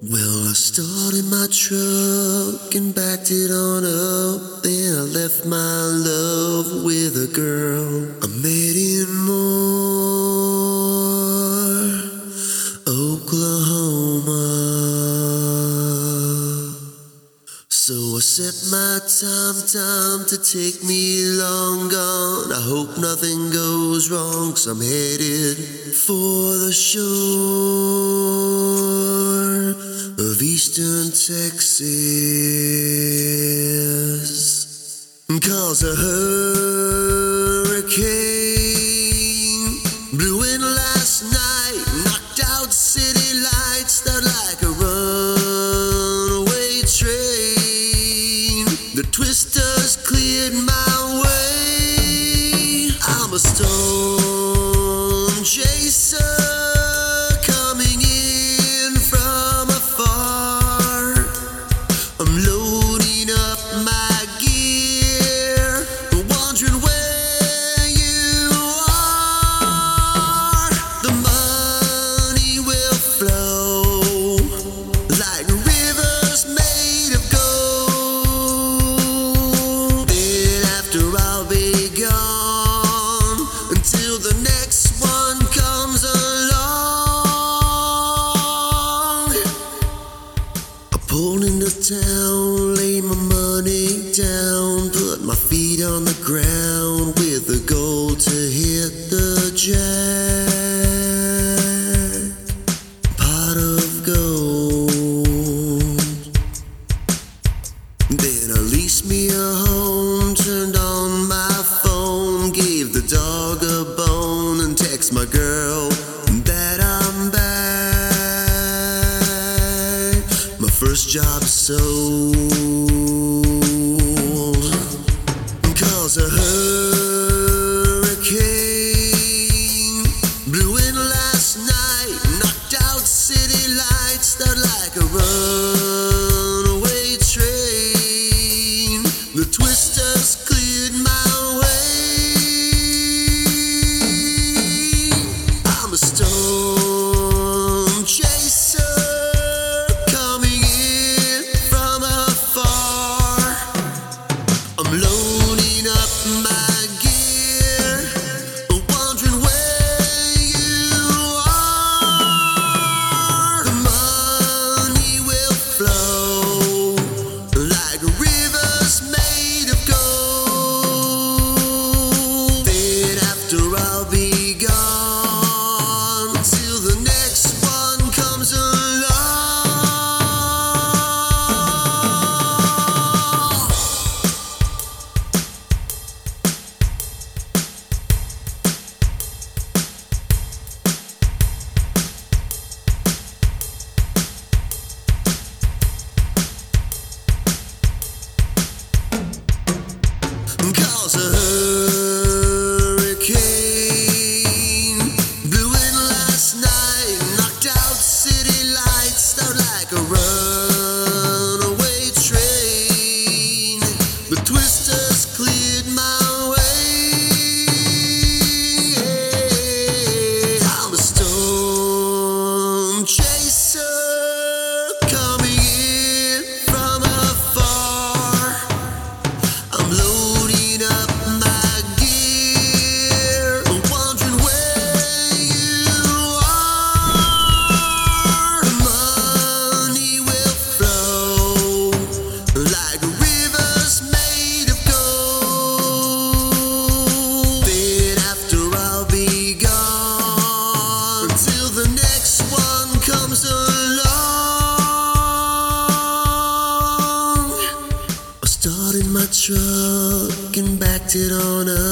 Well, I started my truck and backed it on up. Then I left my love with a girl I met in Moore, Oklahoma. So I set my time to take me long gone. I hope nothing goes wrong, 'cause I'm headed for the shore of eastern Texas. 'Cause a hurricane blew in last night, knocked out city lights, that like a runaway train. The twisters cleared my way. I'm a storm chaser, coming in from afar. I'm loading up my gear, wondering where you are. The money will flow like rivers made of gold. Then after I'll be gone until the next one comes along. I pulled into town, laid my money down, put my feet on the ground with the goal to hit the jack pot of gold. Then I leased me a home, turned on my phone, gave the dog a bone, and text my girl that I'm back. My first job sold. 'Cause a hurricane blew in last night, knocked out city lights, that like a runaway train. The twisters cleared my way. I'm a storm chaser, coming in from afar. I'm loading up my gear, wondering where you are. The money will flow like rivers made of gold. Then after I'll be gone till the next one comes along. Cause a hurricane blew in last night, knocked out city lights, out like a runaway train. The twisters cleared my way. I'm a storm chaser, coming in from afar. I'm loading up my gear, wondering where you are. The money will flow like rivers made of gold. Then after I'll be gone until the next one comes along. I started my truck and backed it on up.